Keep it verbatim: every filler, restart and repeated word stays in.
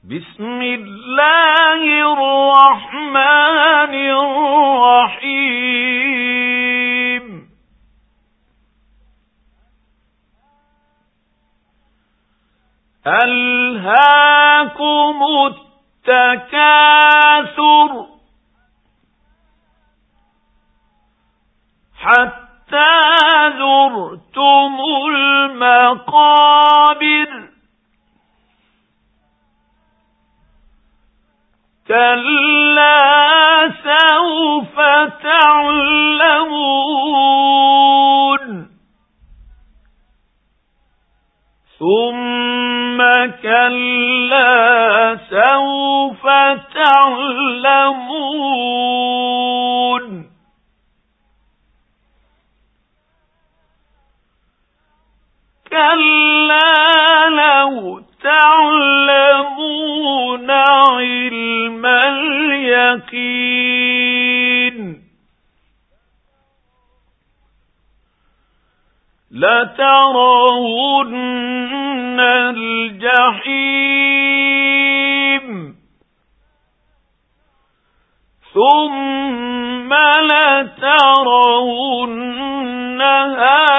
بسم الله الرحمن الرحيم ألهاكم التكاثر حتى زرتم المقابر كلا سوف تعلمون ثم كلا سوف تعلمون كلا لو تعلمون علم اليقين لترون الجحيم ثم لترونها